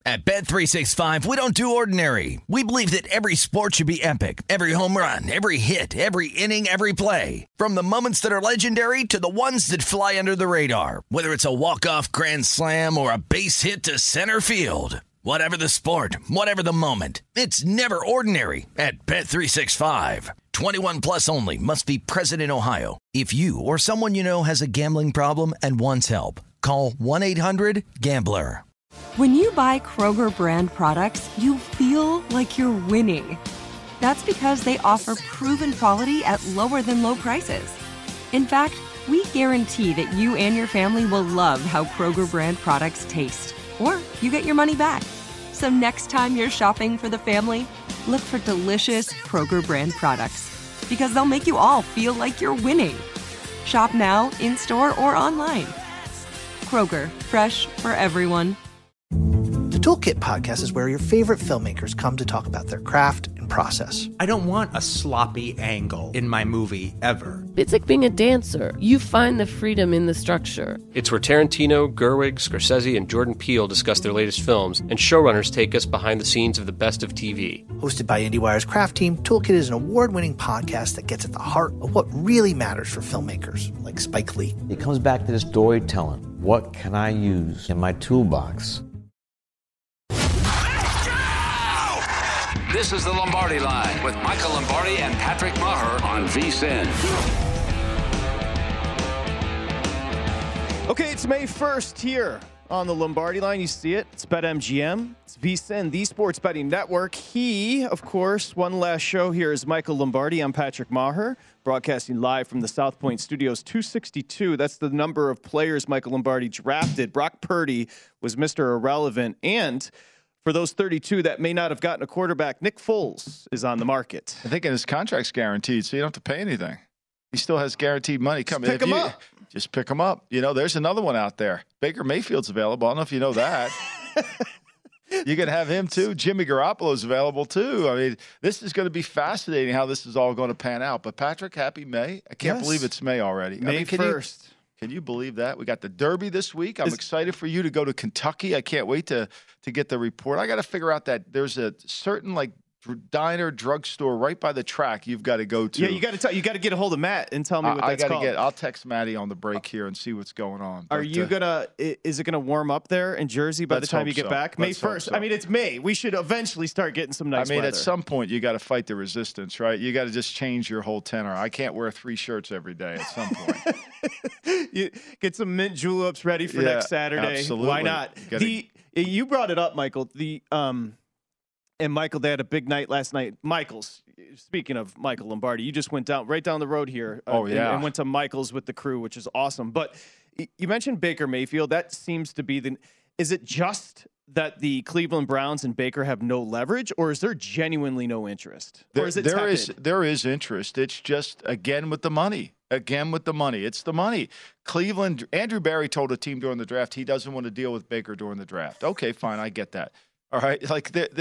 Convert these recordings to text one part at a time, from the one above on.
At Bet365, we don't do ordinary. We believe that every sport should be epic. Every home run, every hit, every inning, every play. From the moments that are legendary to the ones that fly under the radar. Whether it's a walk-off grand slam or a base hit to center field. Whatever the sport, whatever the moment. It's never ordinary at Bet365. 21 plus only. Must be present in Ohio. If you or someone you know has a gambling problem and wants help, call 1-800-GAMBLER. When you buy Kroger brand products, you feel like you're winning. That's because they offer proven quality at lower than low prices. In fact, we guarantee that you and your family will love how Kroger brand products taste, or you get your money back. So next time you're shopping for the family, look for delicious Kroger brand products, because they'll make you all feel like you're winning. Shop now, in-store, or online. Kroger, fresh for everyone. The Toolkit podcast is where your favorite filmmakers come to talk about their craft and process. I don't want a sloppy angle in my movie, ever. It's like being a dancer. You find the freedom in the structure. It's where Tarantino, Gerwig, Scorsese, and Jordan Peele discuss their latest films, and showrunners take us behind the scenes of the best of TV. Hosted by IndieWire's craft team, Toolkit is an award-winning podcast that gets at the heart of what really matters for filmmakers, like Spike Lee. It comes back to the storytelling. What can I use in my toolbox? This is the Lombardi Line with Michael Lombardi and Patrick Maher on VSiN. Okay, it's May 1st here on the Lombardi Line. You see it. It's BetMGM. It's VSiN, the Sports Betting Network. He, of course, one last show here is Michael Lombardi. I'm Patrick Maher, broadcasting live from the South Point Studios. 262, that's the number of players Michael Lombardi drafted. Brock Purdy was Mr. Irrelevant, and for those 32 that may not have gotten a quarterback, Nick Foles is on the market. I think his contract's guaranteed, so you don't have to pay anything. He still has guaranteed money coming. Pick him up. Just pick him up. You know, there's another one out there. Baker Mayfield's available. I don't know if you know that. You can have him too. Jimmy Garoppolo's available too. I mean, this is going to be fascinating how this is all going to pan out. But Patrick, happy May. I can't believe it's May already. May 1st. Can you believe that? We got the Derby this week. I'm excited for you to go to Kentucky. I can't wait to get the report. I got to figure out that there's a certain diner, drugstore right by the track you've got to go to. Yeah, you got to get a hold of Matt and tell me what that's called. I'll text Maddie on the break here and see what's going on. Are you is it gonna warm up there in Jersey by the time you get back? May 1st. So. I mean, it's May. We should eventually start getting some nice weather. At some point you got to fight the resistance, right? You got to just change your whole tenor. I can't wear 3 shirts every day at some point. You get some mint juleps ready for next Saturday. Absolutely. Why not? You brought it up, Michael. And Michael, they had a big night last night. Speaking of Michael Lombardi, you just went right down the road here. And went to Michael's with the crew, which is awesome. But you mentioned Baker Mayfield. That seems to be is it just that the Cleveland Browns and Baker have no leverage, or is there genuinely no interest? Or is it there is interest. It's just, again, with the money. It's the money. Cleveland, Andrew Barry told a team during the draft he doesn't want to deal with Baker during the draft. Okay, fine, I get that. All right, you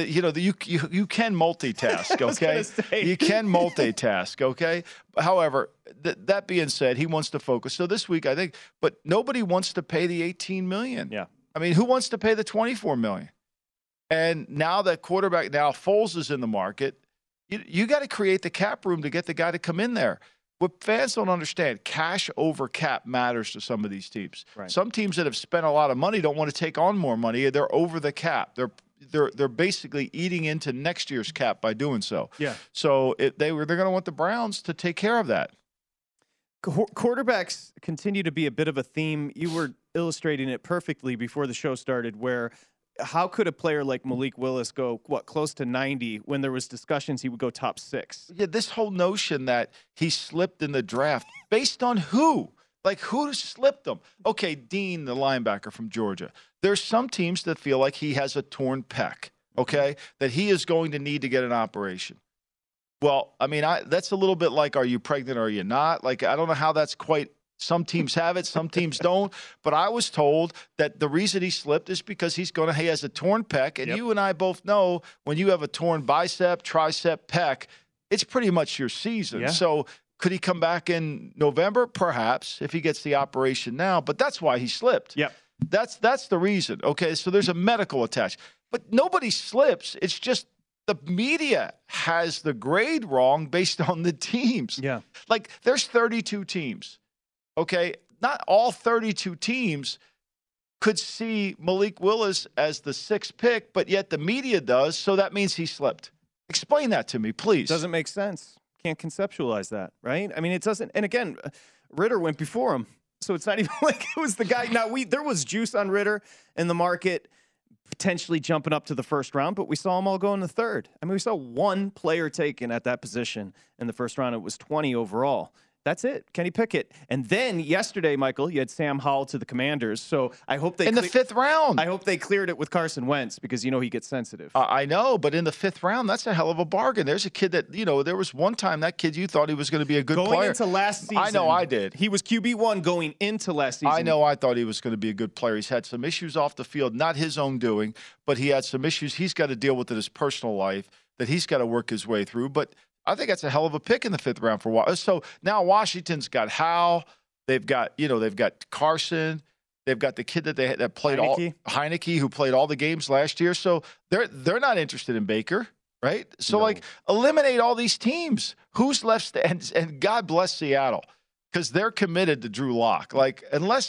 can multitask, okay? You can multitask, okay? However, that being said, he wants to focus. So this week, I think, but nobody wants to pay the $18 million. Yeah. I mean, who wants to pay the $24 million? And now that quarterback, Foles is in the market. You got to create the cap room to get the guy to come in there. What fans don't understand, cash over cap matters to some of these teams. Right. Some teams that have spent a lot of money don't want to take on more money. They're over the cap. They're basically eating into next year's cap by doing so. Yeah. So they're going to want the Browns to take care of that. Quarterbacks continue to be a bit of a theme. You were illustrating it perfectly before the show started, where how could a player like Malik Willis go, close to 90 when there was discussions he would go top 6? Yeah, this whole notion that he slipped in the draft, based on who? Like, who slipped him? Okay, Dean, the linebacker from Georgia. There's some teams that feel like he has a torn pec, okay, that he is going to need to get an operation. Well, I mean, that's a little bit like, are you pregnant or are you not? Like, I don't know how that's quite – some teams have it, some teams don't. But I was told that the reason he slipped is because he has a torn pec. And you and I both know when you have a torn bicep, tricep, pec, it's pretty much your season. Yeah. So could he come back in November? Perhaps, if he gets the operation now. But that's why he slipped. Yep. That's the reason. Okay, so there's a medical attached. But nobody slips. It's just the media has the grade wrong based on the teams. Yeah. Like, there's 32 teams, okay? Not all 32 teams could see Malik Willis as the 6th pick, but yet the media does, so that means he slipped. Explain that to me, please. Doesn't make sense. Can't conceptualize that, right? I mean, it doesn't. And again, Ritter went before him, so it's not even like it was the guy. Now, there was juice on Ritter in the market, potentially jumping up to the first round, but we saw them all go in the third. I mean, we saw one player taken at that position in the first round. It was 20 overall. That's it, Kenny Pickett. And then yesterday, Michael, you had Sam Howell to the Commanders. So I hope they in the 5th round. I hope they cleared it with Carson Wentz because he gets sensitive. I know, but in the 5th round, that's a hell of a bargain. There's a kid that there was one time that kid you thought he was going to be a good player going into last season. I know, I did. He was QB1 going into last season. I know, I thought he was going to be a good player. He's had some issues off the field, not his own doing, but he had some issues he's got to deal with in his personal life that he's got to work his way through. But I think that's a hell of a pick in the 5th round for Washington. So now Washington's got Howell. They've got Carson. They've got the kid that played Heineke, who played all the games last year. So they're not interested in Baker, right? So eliminate all these teams. Who's left? And God bless Seattle, because they're committed to Drew Lock. Like unless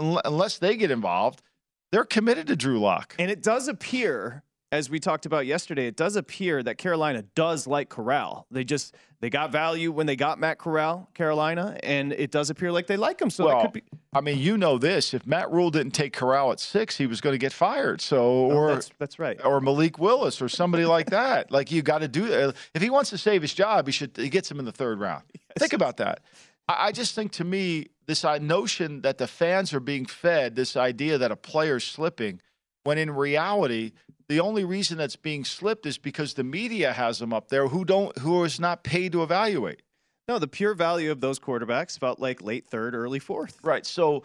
they get involved, they're committed to Drew Lock. And it does appear, as we talked about yesterday, it does appear that Carolina does like Corral. They got value when they got Matt Corral, Carolina, and it does appear like they like him. So that could be. I mean, this. If Matt Rule didn't take Corral at 6, he was going to get fired. So, that's right. Or Malik Willis or somebody like that. Like, you got to do that. If he wants to save his job, he gets him in the 3rd round. Yes. Think about that. I just think, to me, this notion that the fans are being fed this idea that a player's slipping, when in reality, the only reason that's being slipped is because the media has them up there who is not paid to evaluate. No, the pure value of those quarterbacks felt like late 3rd, early 4th. Right. So,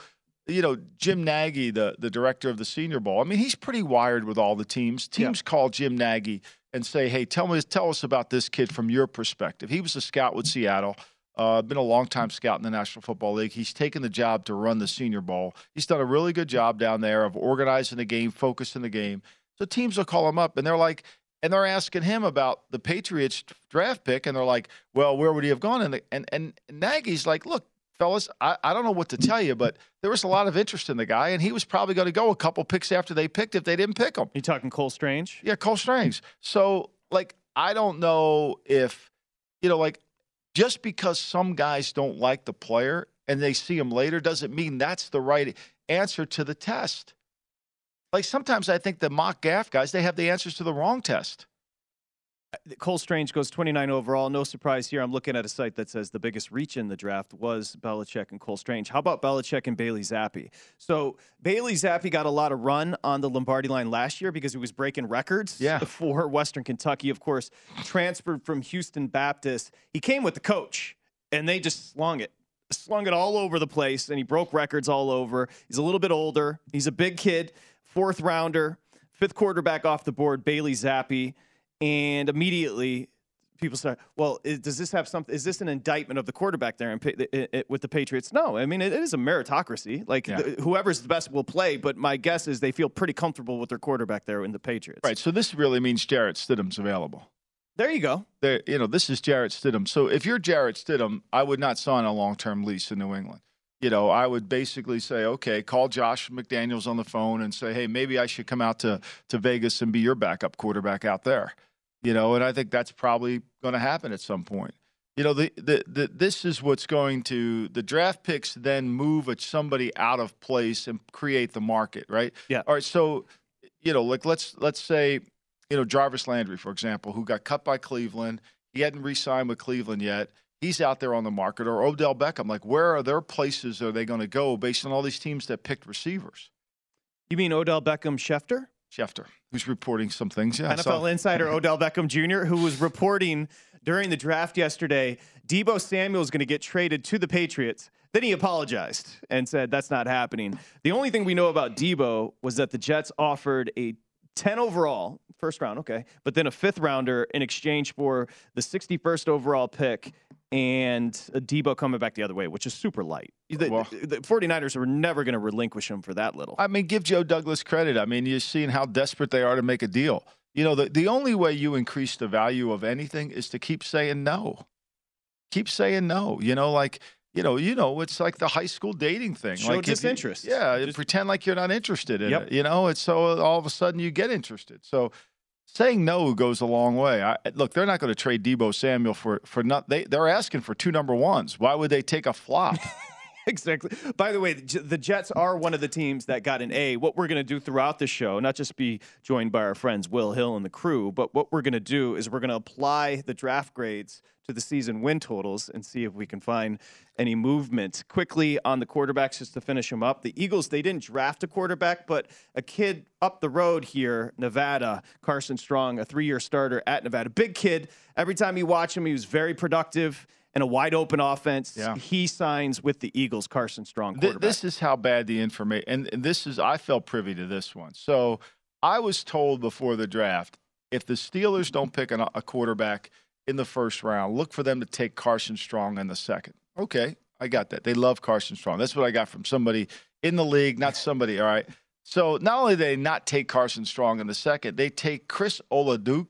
Jim Nagy, the director of the Senior Bowl, I mean, he's pretty wired with all the teams. Teams call Jim Nagy and say, hey, tell us about this kid from your perspective. He was a scout with Seattle. Been a long-time scout in the National Football League. He's taken the job to run the Senior Bowl. He's done a really good job down there of organizing the game, focusing the game. So teams will call him up, and they're asking him about the Patriots draft pick, and they're like, well, where would he have gone? And Nagy's like, look, fellas, I don't know what to tell you, but there was a lot of interest in the guy, and he was probably going to go a couple picks after they picked if they didn't pick him. You talking Cole Strange? Yeah, Cole Strange. So, I don't know if, just because some guys don't like the player and they see him later doesn't mean that's the right answer to the test. Like, sometimes I think the mock gaff guys, they have the answers to the wrong test. Cole Strange goes 29 overall. No surprise here. I'm looking at a site that says the biggest reach in the draft was Belichick and Cole Strange. How about Belichick and Bailey Zappi? So Bailey Zappi got a lot of run on the Lombardi line last year because he was breaking records for Western Kentucky. Of course, transferred from Houston Baptist. He came with the coach, and they just slung it all over the place, and he broke records all over. He's a little bit older. He's a big kid, 4th rounder, 5th quarterback off the board, Bailey Zappi. And immediately people start, well, does this have something? Is this an indictment of the quarterback there with the Patriots? No, I mean, it is a meritocracy. Whoever's the best will play, but my guess is they feel pretty comfortable with their quarterback there in the Patriots. Right, so this really means Jarrett Stidham's available. There you go. This is Jarrett Stidham. So if you're Jarrett Stidham, I would not sign a long-term lease in New England. I would basically say, okay, call Josh McDaniels on the phone and say, hey, maybe I should come out to Vegas and be your backup quarterback out there. And I think that's probably going to happen at some point. This is what's going to – the draft picks then move somebody out of place and create the market, right? Yeah. All right, so, let's say, Jarvis Landry, for example, who got cut by Cleveland. He hadn't re-signed with Cleveland yet. He's out there on the market. Or Odell Beckham. Like, where are their places are they going to go based on all these teams that picked receivers? You mean Odell Beckham Schefter, who's reporting some things. Yeah, NFL insider Odell Beckham Jr., who was reporting during the draft yesterday, Deebo Samuel is going to get traded to the Patriots. Then he apologized and said that's not happening. The only thing we know about Deebo was that the Jets offered a 10 overall, 1st round, okay, but then a 5th rounder in exchange for the 61st overall pick and Debo coming back the other way, which is super light. The 49ers were never going to relinquish him for that little. I mean, give Joe Douglas credit. I mean, you're seeing how desperate they are to make a deal. You know, the only way you increase the value of anything is to keep saying no. Keep saying no. You know, like, it's like the high school dating thing. Show like disinterest. Just pretend like you're not interested in it. You know, it's so all of a sudden you get interested. So saying no goes a long way. Look, they're not going to trade Debo Samuel for they're asking for 2 number ones. Why would they take a flop? Exactly. By the way, the Jets are one of the teams that got an A. What we're going to do throughout the show, not just be joined by our friends Will Hill and the crew, but what we're going to do is we're going to apply the draft grades to the season win totals and see if we can find any movement. Quickly on the quarterbacks, just to finish them up. The Eagles, they didn't draft a quarterback, but a kid up the road here, Nevada, Carson Strong, a 3-year starter at Nevada. Big kid. Every time you watch him, he was very productive. And a wide-open offense, he signs with the Eagles, Carson Strong, quarterback. This is how bad the information – and this is – I felt privy to this one. So I was told before the draft, if the Steelers don't pick a quarterback in the first round, look for them to take Carson Strong in the second. Okay, I got that. They love Carson Strong. That's what I got from somebody in the league, not somebody – all right. So not only do they not take Carson Strong in the second, they take Chris Oladokun,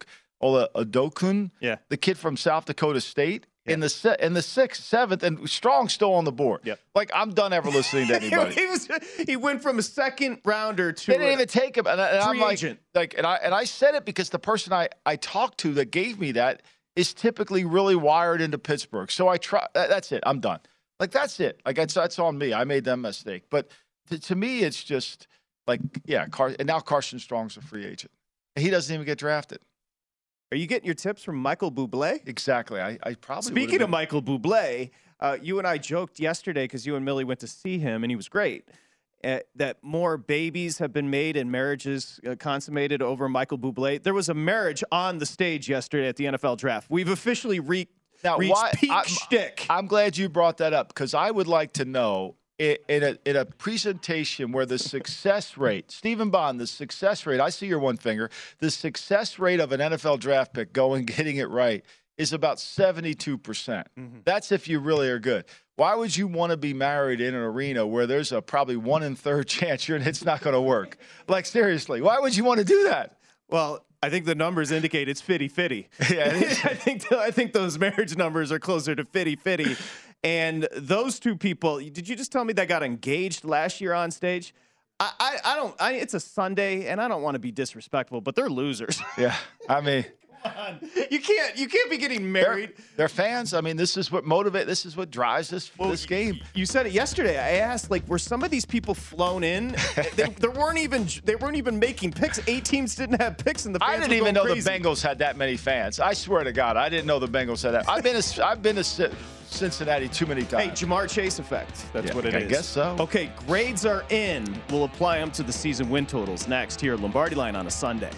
the kid from South Dakota State, in the 6th, 7th, and Strong's still on the board. Yep. Like, I'm done ever listening to anybody. he went from a second rounder to they didn't even take him. And I'm agent. and I said it because the person I talked to that gave me that is typically really wired into Pittsburgh. So I try. That's it. I'm done. Like, that's it. Like, that's on me. I made that mistake. But to me, it's just like, and now Carson Strong's a free agent. He doesn't even get drafted. Are you getting your tips from Michael Bublé? Exactly. I probably Speaking of Michael Bublé, you and I joked yesterday because you and Millie went to see him, and he was great, that more babies have been made and marriages consummated over Michael Bublé. There was a marriage on the stage yesterday at the NFL draft. We've officially reached peak shtick. I'm glad you brought that up because I would like to know in a presentation where the success rate, Stephen Bond, the success rate, I see your one finger, the success rate of an NFL draft pick getting it right is about 72%. Mm-hmm. That's if you really are good. Why would you want to be married in an arena where there's a probably 1 in 3 chance it's not going to work? Like, seriously, why would you want to do that? Well, I think the numbers indicate it's 50-50. Yeah, I think those marriage numbers are closer to 50-50. And those two people, did you just tell me that got engaged last year on stage? It's a Sunday, and I don't want to be disrespectful, but they're losers. Yeah, I mean, come on. You can't be getting married. They're fans. I mean, this is what motivates. This is what drives this game. You said it yesterday. I asked, were some of these people flown in? they weren't even making picks. 8 teams didn't have picks, and the fans I didn't even know crazy. The Bengals had that many fans. I swear to God, I didn't know the Bengals had that. I've been to Cincinnati too many times. Hey, Jamar Chase effect. That's what it is. I guess so. Okay, grades are in. We'll apply them to the season win totals next here at Lombardi Line on a Sunday.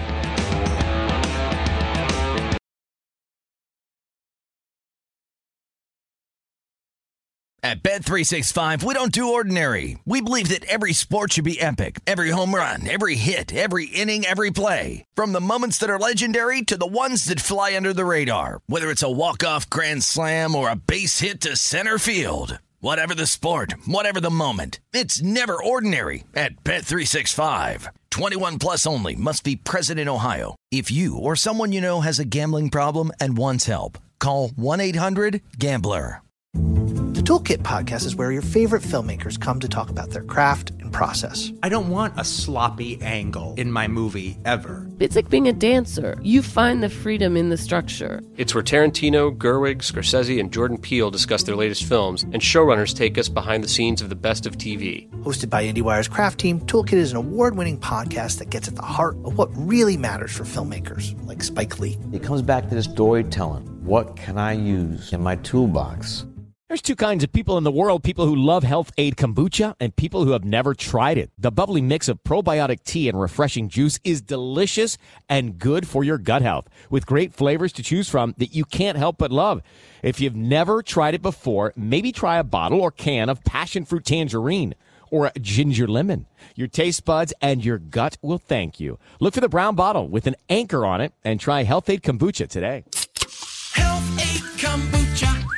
At Bet365, we don't do ordinary. We believe that every sport should be epic. Every home run, every hit, every inning, every play. From the moments that are legendary to the ones that fly under the radar. Whether it's a walk-off grand slam or a base hit to center field. Whatever the sport, whatever the moment. It's never ordinary at Bet365. 21 plus only. Must be present in Ohio. If you or someone you know has a gambling problem and wants help, call 1-800-GAMBLER. The Toolkit Podcast is where your favorite filmmakers come to talk about their craft and process. I don't want a sloppy angle in my movie ever. It's like being a dancer. You find the freedom in the structure. It's where Tarantino, Gerwig, Scorsese, and Jordan Peele discuss their latest films, and showrunners take us behind the scenes of the best of TV. Hosted by IndieWire's Craft Team, Toolkit is an award-winning podcast that gets at the heart of what really matters for filmmakers, like Spike Lee. It comes back to the storytelling. What can I use in my toolbox? There's 2 kinds of people in the world, people who love Health Aid Kombucha and people who have never tried it. The bubbly mix of probiotic tea and refreshing juice is delicious and good for your gut health, with great flavors to choose from that you can't help but love. If you've never tried it before, maybe try a bottle or can of passion fruit tangerine or ginger lemon. Your taste buds and your gut will thank you. Look for the brown bottle with an anchor on it and try Health Aid Kombucha today. Health Aid Kombucha.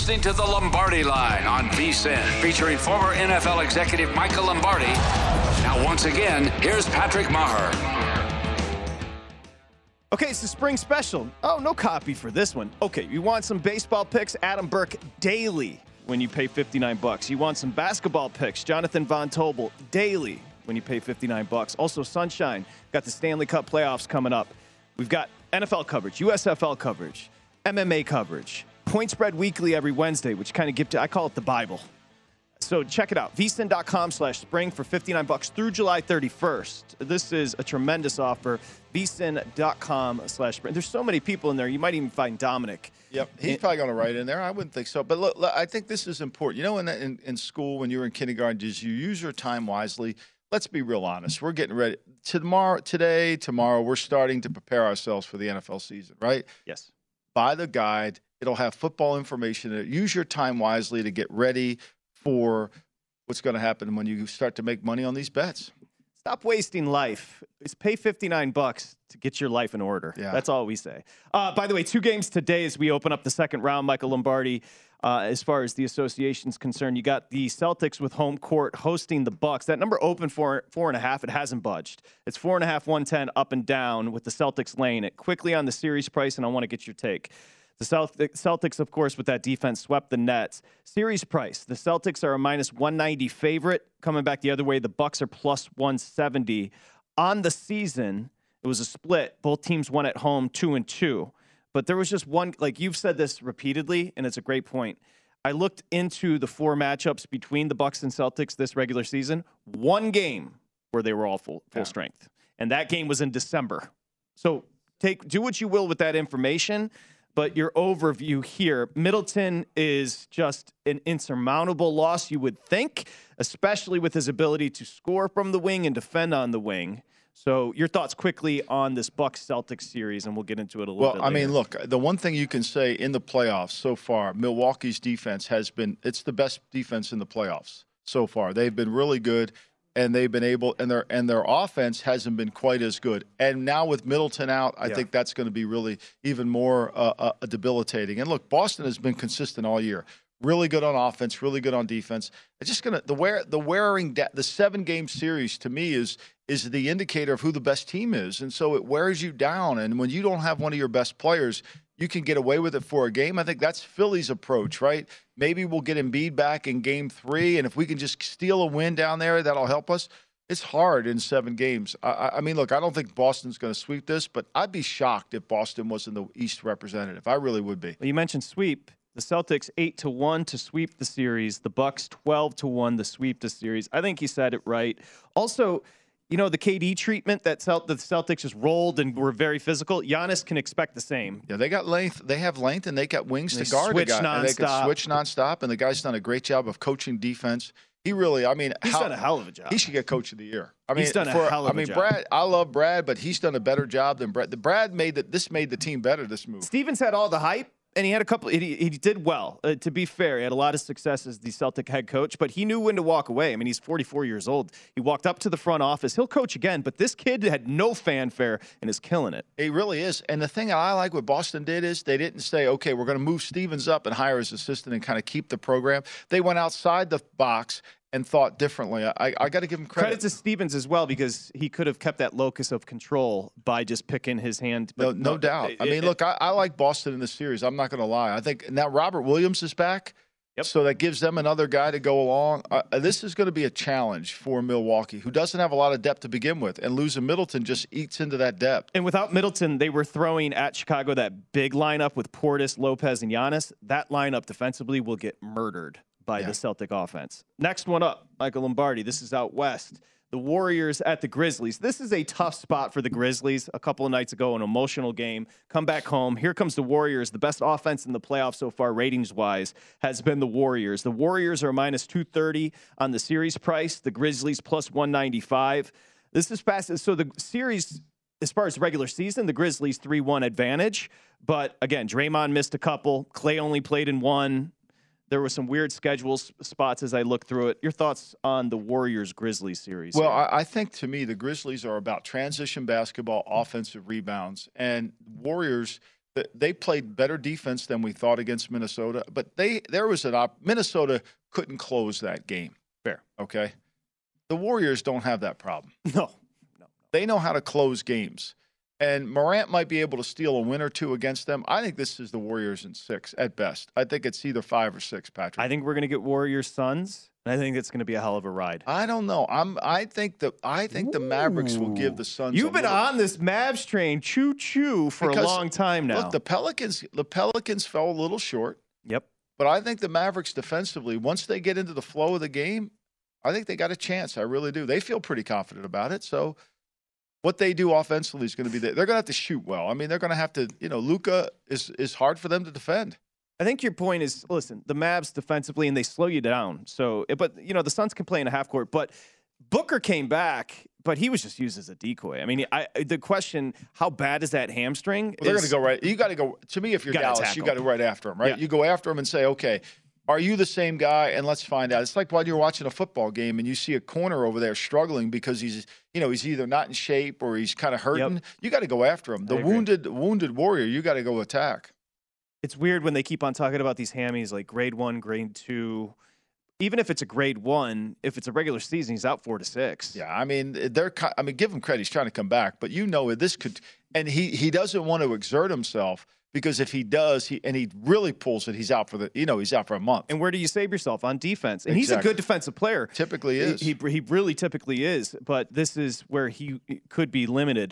listening to The Lombardi Line on VSiN, featuring former NFL executive Michael Lombardi. Now, once again, here's Patrick Maher. Okay, it's the spring special. Oh, no copy for this one. Okay, you want some baseball picks? Adam Burke daily when you pay $59. You want some basketball picks? Jonathan Von Tobel daily when you pay $59. Also, Sunshine, got the Stanley Cup playoffs coming up. We've got NFL coverage, USFL coverage, MMA coverage, Point Spread Weekly every Wednesday, which kind of gives you, I call it the Bible. So check it out, vsin.com/spring for $59 through July 31st. This is a tremendous offer, vsin.com/spring. There's so many people in there, you might even find Dominic. Yep, he's probably going to write in there. I wouldn't think so. But look, I think this is important. You know, in school, when you were in kindergarten, did you use your time wisely? Let's be real honest. We're getting ready. Tomorrow, we're starting to prepare ourselves for the NFL season, right? Yes. Buy the guide. It'll have football information in it. Use your time wisely to get ready for what's going to happen when you start to make money on these bets. Stop wasting life. Just pay $59 to get your life in order. Yeah. That's all we say. By the way, 2 games today as we open up the second round. Michael Lombardi, as far as the association's concerned, you got the Celtics with home court hosting the Bucks. That number opened for 4.5. It hasn't budged. It's 4.5, 110 up and down with the Celtics laying it. Quickly on the series price, and I want to get your take. The Celtics, of course, with that defense, swept the Nets. Series price, the Celtics are a minus 190 favorite. Coming back the other way, the Bucks are plus 170. On the season, it was a split. Both teams won at home 2-2. But there was just one, like you've said this repeatedly, and it's a great point. I looked into the 4 matchups between the Bucks and Celtics this regular season. One game where they were all full strength. And that game was in December. So do what you will with that information. But your overview here, Middleton is just an insurmountable loss, you would think, especially with his ability to score from the wing and defend on the wing. So your thoughts quickly on this Bucks-Celtics series, and we'll get into it a little bit later. Well, I mean, look, the one thing you can say in the playoffs so far, Milwaukee's defense it's the best defense in the playoffs so far. They've been really good. And they've been able, and their offense hasn't been quite as good. And now with Middleton out, I think that's going to be really even more debilitating. And look, Boston has been consistent all year. Really good on offense, really good on defense. It's just the 7-game series to me is the indicator of who the best team is, and so it wears you down. And when you don't have one of your best players, you can get away with it for a game. I think that's Philly's approach, right? Maybe we'll get Embiid back in game 3, and if we can just steal a win down there, that'll help us. It's hard in 7 games. I mean, look, I don't think Boston's going to sweep this, but I'd be shocked if Boston wasn't the East representative. I really would be. Well, you mentioned sweep. The Celtics 8-1 to sweep the series. The Bucks 12-1 to sweep the series. I think you said it right. Also, you know, the KD treatment that the Celtics just rolled and were very physical. Giannis can expect the same. Yeah, they got length. They have length, and they got wings to guard the guy. And they can switch nonstop, and the guy's done a great job of coaching defense. He really, I mean, he's done a hell of a job. He should get Coach of the Year. I mean, he's done a hell of a job. Brad, I love Brad, but he's done a better job than Brad. Brad made the team better. This move. Stevens had all the hype. And he had a couple. He did well. To be fair, he had a lot of success as the Celtic head coach, but he knew when to walk away. I mean, he's 44 years old. He walked up to the front office. He'll coach again, but this kid had no fanfare and is killing it. He really is. And the thing I like what Boston did is they didn't say, okay, we're going to move Stevens up and hire his assistant and kind of keep the program. They went outside the box and thought differently. I got to give him credit. Credit to Stevens as well, because he could have kept that locus of control by just picking his hand. But no doubt. I mean, look, I like Boston in this series. I'm not going to lie. I think now Robert Williams is back, so that gives them another guy to go along. This is going to be a challenge for Milwaukee, who doesn't have a lot of depth to begin with, and losing Middleton just eats into that depth. And without Middleton, they were throwing at Chicago that big lineup with Portis, Lopez, and Giannis. That lineup defensively will get murdered by the Celtic offense. Next one up, Michael Lombardi. This is out west. The Warriors at the Grizzlies. This is a tough spot for the Grizzlies. A couple of nights ago, an emotional game. Come back home. Here comes the Warriors. The best offense in the playoffs so far, ratings-wise, has been the Warriors. The Warriors are minus 230 on the series price. The Grizzlies plus 195. This is fast. So the series, as far as the regular season, the Grizzlies 3-1 advantage. But, again, Draymond missed a couple. Klay only played in one. There were some weird schedule spots as I looked through it. Your thoughts on the Warriors-Grizzlies series? Well, I think, to me, the Grizzlies are about transition basketball, offensive rebounds. And Warriors, They played better defense than we thought against Minnesota, but Minnesota couldn't close that game. Fair. Okay? The Warriors don't have that problem. No. They know how to close games. And Morant might be able to steal a win or two against them. I think this is the Warriors in 6 at best. I think it's either 5 or 6, Patrick. I think we're going to get Warriors-Suns, and I think it's going to be a hell of a ride. I don't know. I think the Mavericks will give the Suns. You've been on this Mavs train, choo-choo, for a long time now. Look, the Pelicans fell a little short. Yep. But I think the Mavericks defensively, once they get into the flow of the game, I think they got a chance. I really do. They feel pretty confident about it. So what they do offensively is going to be they're going to have to shoot well. I mean, they're going to have to, Luka is hard for them to defend. I think your point is, listen, the Mavs defensively, and they slow you down. So, but, the Suns can play in a half court. But Booker came back, but he was just used as a decoy. I mean, the question, how bad is that hamstring? Well, they're going to go right. You got to go. To me, if you're Dallas, you got to go right after him, right? Yeah. You go after him and say, okay, are you the same guy? And let's find out. It's like when you're watching a football game and you see a corner over there struggling because he's either not in shape or he's kind of hurting. Yep. You got to go after him. The wounded warrior, you got to go attack. It's weird when they keep on talking about these hammies like grade 1, grade 2. Even if it's a grade 1, if it's a regular season, he's out 4 to 6. Yeah, I mean, give him credit. He's trying to come back, but this could, and he doesn't want to exert himself because if he does, he really pulls it, he's out for he's out for a month. And where do you save yourself? On defense? And He's a good defensive player. Typically is. He really typically is, but this is where he could be limited.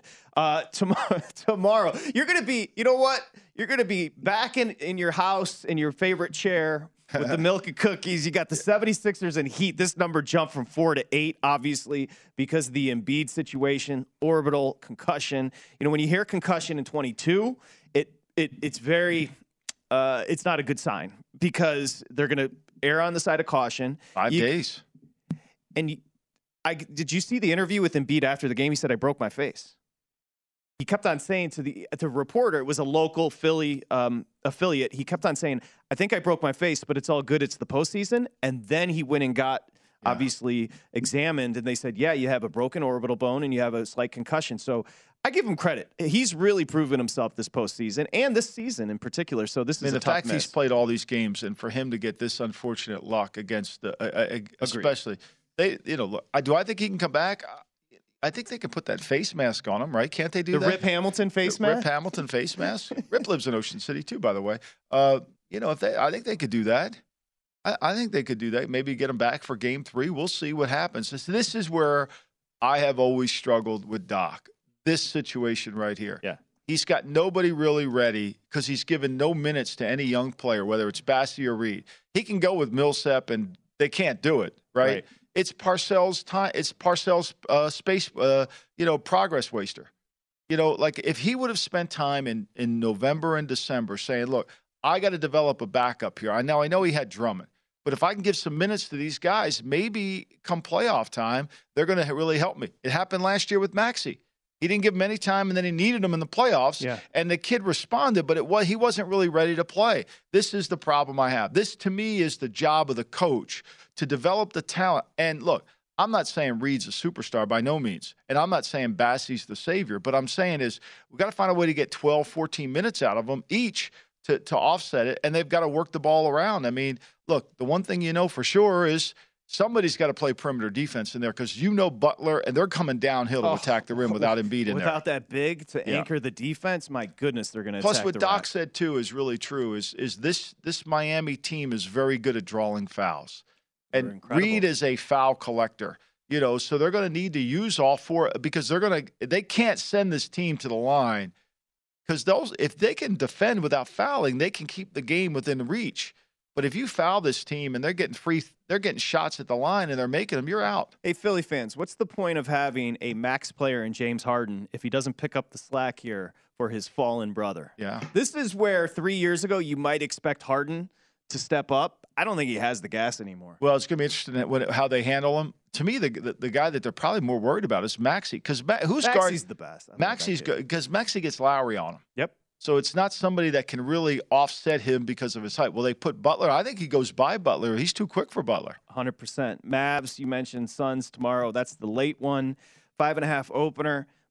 Tomorrow, you're going to be, you know what? You're going to be back in your house in your favorite chair with the milk and cookies. You got the 76ers and Heat. This number jumped from 4 to 8, obviously, because of the Embiid situation, orbital concussion. When you hear concussion in 22, it's very it's not a good sign because they're going to err on the side of caution. 5 days. And did you see the interview with Embiid after the game? He said, I broke my face. He kept on saying to the reporter, it was a local Philly affiliate. He kept on saying, I think I broke my face, but it's all good. It's the postseason. And then he went and got obviously examined, and they said, yeah, you have a broken orbital bone and you have a slight concussion. So I give him credit. He's really proven himself this postseason and this season in particular. So this is a tough the fact miss. He's played all these games, and for him to get this unfortunate luck against especially do I think he can come back? I think they can put that face mask on him, right? Can't they do that? The Rip Hamilton face mask? Rip Hamilton face mask. Rip lives in Ocean City too, by the way. I think they could do that. I think they could do that. Maybe get him back for Game 3. We'll see what happens. This is where I have always struggled with Doc. This situation right here. Yeah. He's got nobody really ready because he's given no minutes to any young player, whether it's Bassey or Reed. He can go with Millsap, and they can't do it, right? It's Parcells' time. It's Parcells' space, progress waster. Like if he would have spent time in November and December saying, look, I got to develop a backup here. I know he had Drummond, but if I can give some minutes to these guys, maybe come playoff time, they're going to really help me. It happened last year with Maxey. He didn't give him any time, and then he needed him in the playoffs, and the kid responded, but he wasn't really ready to play. This is the problem I have. This, to me, is the job of the coach, to develop the talent. And look, I'm not saying Reed's a superstar by no means, and I'm not saying Bassey's the savior, but I'm saying is we've got to find a way to get 12, 14 minutes out of them each to offset it, and they've got to work the ball around. I mean, look, the one thing for sure is somebody's got to play perimeter defense in there because Butler, and they're coming downhill to attack the rim without Embiid in there. Without that big to anchor the defense, my goodness, they're going to Plus, attack what the Doc rack. said, too, is really true, is this Miami team is very good at drawing fouls. And Reed is a foul collector. So they're going to need to use all 4 because they can't send this team to the line because if they can defend without fouling, they can keep the game within reach. But if you foul this team and they're getting shots at the line and they're making them, you're out. Hey, Philly fans, what's the point of having a max player in James Harden if he doesn't pick up the slack here for his fallen brother? Yeah. This is where 3 years ago you might expect Harden to step up. I don't think he has the gas anymore. Well, it's going to be interesting how they handle him. To me, the guy that they're probably more worried about is Maxey. Because Maxey's the best. Maxey's good because Maxey gets Lowry on him. Yep. So it's not somebody that can really offset him because of his height. Well, they put Butler. I think he goes by Butler. He's too quick for Butler. 100%. Mavs, you mentioned Suns tomorrow. That's the late one. 5.5 opener.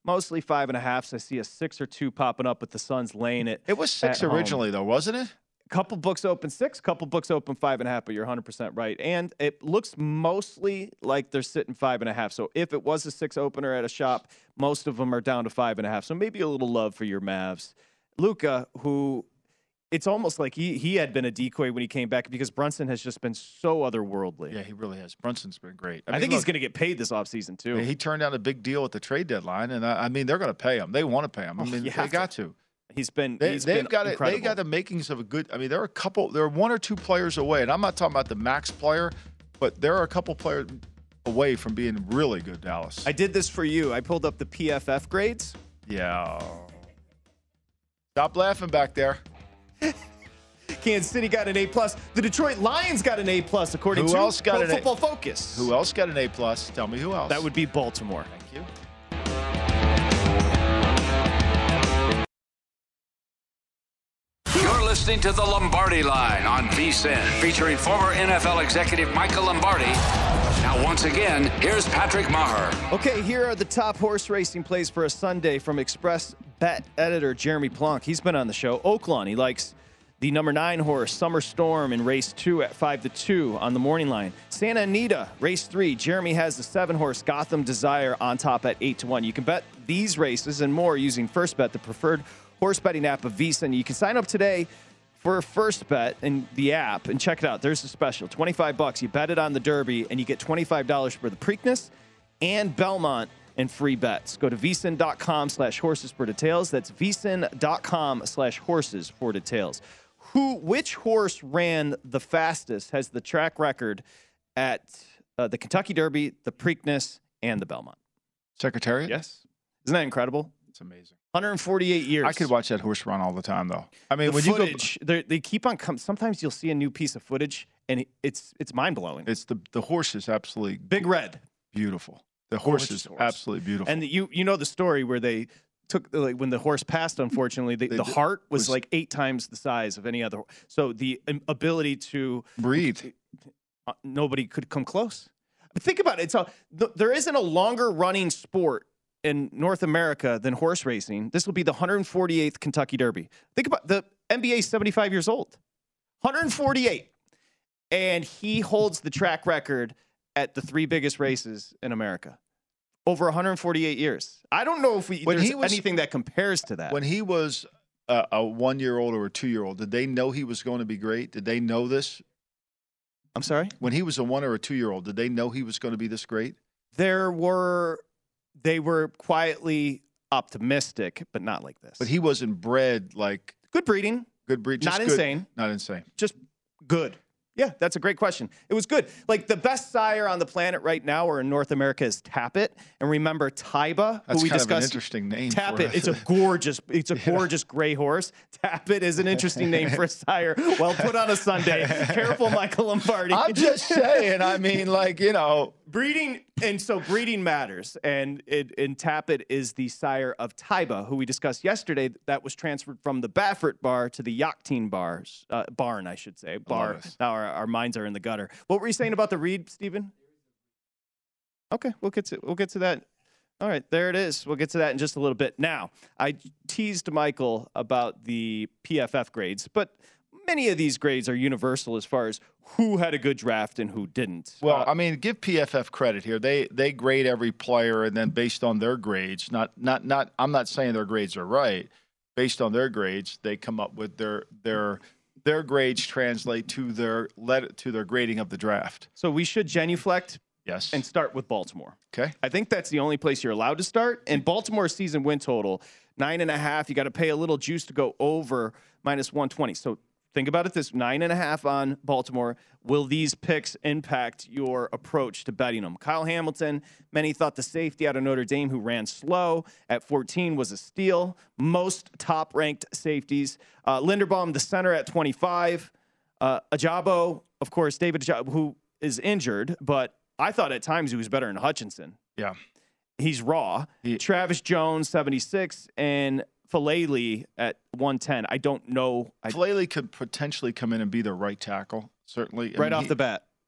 mostly 5.5s. I see a 6 or 2 popping up with the Suns laying it. It was 6 originally, though, wasn't it? Couple books open 6, couple books open 5.5, but you're 100% right. And it looks mostly like they're sitting 5.5. So if it was a 6 opener at a shop, most of them are down to 5.5. So maybe a little love for your Mavs. Luka, who it's almost like he had been a decoy when he came back because Brunson has just been so otherworldly. Yeah, he really has. Brunson's been great. I think he's going to get paid this offseason, too. He turned down a big deal at the trade deadline, and I mean, they're going to pay him. They want to pay him. I mean, they got to. He's been they've got incredible. They got the makings of a good. I mean, there are 1 or 2 players away, and I'm not talking about the max player, but there are a couple players away from being really good. Dallas. I did this for you. I pulled up the PFF grades. Yeah. Stop laughing back there. Kansas City got an A+. The Detroit Lions got an A+, according to Pro Football Focus. Who else got an A+? Tell me who else. That would be Baltimore. Thank you. You're listening to the Lombardi Line on VSiN, featuring former NFL executive Michael Lombardi. Now, once again, here's Patrick Maher. Okay, here are the top horse racing plays for a Sunday from Express Bet editor Jeremy Plonk. He's been on the show. Oaklawn, he likes the number 9 horse, Summer Storm, in race 2 at 5-2 on the morning line. Santa Anita, race 3. Jeremy has the 7 horse, Gotham Desire, on top at 8-1. You can bet these races and more using First Bet, the preferred horse betting app of VSiN. You can sign up today for a First Bet in the app and check it out. There's a special, $25. You bet it on the Derby, and you get $25 for the Preakness and Belmont and free bets. Go to vsin.com/horses for details. That's vsin.com/horses for details. Which horse ran the fastest, has the track record at the Kentucky Derby, the Preakness, and the Belmont? Secretariat? Yes. Isn't that incredible? It's amazing. 148 years. I could watch that horse run all the time, though. I mean, the when footage, they keep on coming. Sometimes you'll see a new piece of footage, and it's mind-blowing. It's the horse is absolutely Big Red. Beautiful. The horse is absolutely beautiful. And you know the story where they took, like, when the horse passed, unfortunately, the heart was like 8 times the size of any other. So the ability to breathe, nobody could come close. But think about it. So there isn't a longer running sport in North America than horse racing. This will be the 148th Kentucky Derby. Think about the NBA, 75 years old, 148, and he holds the track record at the 3 biggest races in America. Over 148 years. I don't know if there's anything that compares to that. When he was a 1-year-old or a 2-year-old, did they know he was going to be great? Did they know this? I'm sorry? When he was a 1 or a 2-year-old, did they know he was going to be this great? They were quietly optimistic, but not like this. But he wasn't bred like... Good breeding. Good breed. Not insane. Not insane. Just good. Yeah, that's a great question. It was good. Like, the best sire on the planet right now or in North America is Tappet. And remember Taiba, who we discussed. That's kind of an interesting name. Tappet. It's a gorgeous gray horse. Tappet is an interesting name for a sire. Well put on a Sunday. Careful, Michael Lombardi. I'm just saying. I mean, like, you know. Breeding matters. And Tappet is the sire of Taiba, who we discussed yesterday. That was transferred from the Baffert bar to the Yachtine barn, I should say. Bar. Now our minds are in the gutter. What were you saying about the reed, Stephen? Okay, we'll get to that. All right, there it is. We'll get to that in just a little bit. Now, I teased Michael about the PFF grades, but many of these grades are universal as far as who had a good draft and who didn't. Well, I mean, give PFF credit here. They grade every player, and then based on their grades, not. I'm not saying their grades are right. Based on their grades, they come up with their grades translate to their grading of the draft. So we should genuflect. Yes. And start with Baltimore. Okay. I think that's the only place you're allowed to start. And Baltimore's season win total, 9.5. You got to pay a little juice to go over -120. So think about it this, 9.5 on Baltimore. Will these picks impact your approach to betting them? Kyle Hamilton, many thought the safety out of Notre Dame who ran slow at 14 was a steal. Most top-ranked safeties. Linderbaum, the center at 25. Ajabo, of course, David Ajabo, who is injured, but I thought at times he was better than Hutchinson. Yeah. He's raw. Travis Jones, 76, and Falele at 110. I don't know. Falele could potentially come in and be the right tackle, certainly. Off the bat.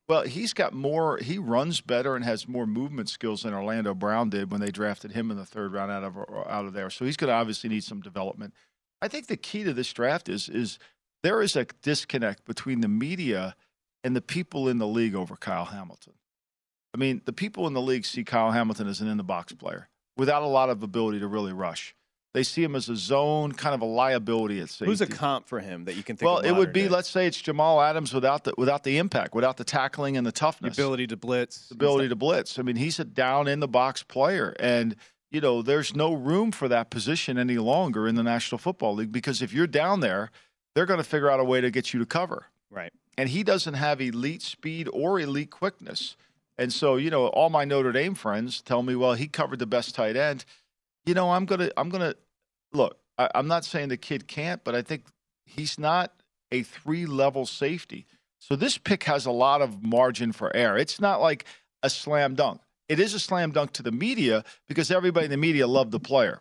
Well, he's got more. He runs better and has more movement skills than Orlando Brown did when they drafted him in the 3rd round out of there. So he's going to obviously need some development. I think the key to this draft is there is a disconnect between the media and the people in the league over Kyle Hamilton. I mean, the people in the league see Kyle Hamilton as an in-the-box player without a lot of ability to really rush. They see him as a zone, kind of a liability at safety. Who's a comp for him that you can think of? of? Well, it would be, let's say it's Jamal Adams without the impact, without the tackling and the toughness. The ability to blitz. I mean, he's a down-in-the-box player. And, you know, there's no room for that position any longer in the National Football League because if you're down there, they're going to figure out a way to get you to cover. Right. And he doesn't have elite speed or elite quickness. And so, you know, all my Notre Dame friends tell me, well, he covered the best tight end. You know, I'm gonna look. I'm not saying the kid can't, but I think he's not a 3-level safety. So this pick has a lot of margin for error. It's not like a slam dunk. It is a slam dunk to the media because everybody in the media loved the player.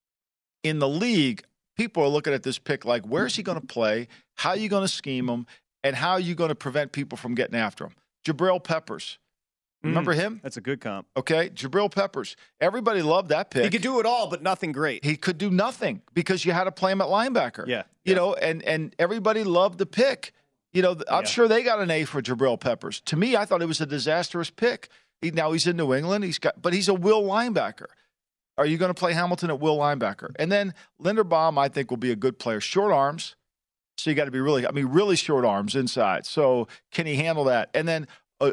In the league, people are looking at this pick like, where's he going to play? How are you going to scheme him? And how are you going to prevent people from getting after him? Jabril Peppers. Remember him? That's a good comp. Okay, Jabril Peppers. Everybody loved that pick. He could do it all, but nothing great. He could do nothing because you had to play him at linebacker. Yeah. You know, and everybody loved the pick. You know, I'm sure they got an A for Jabril Peppers. To me, I thought it was a disastrous pick. Now he's in New England. But he's a will linebacker. Are you going to play Hamilton at will linebacker? And then Linderbaum, I think, will be a good player. Short arms. So you got to be really short arms inside. So can he handle that? And then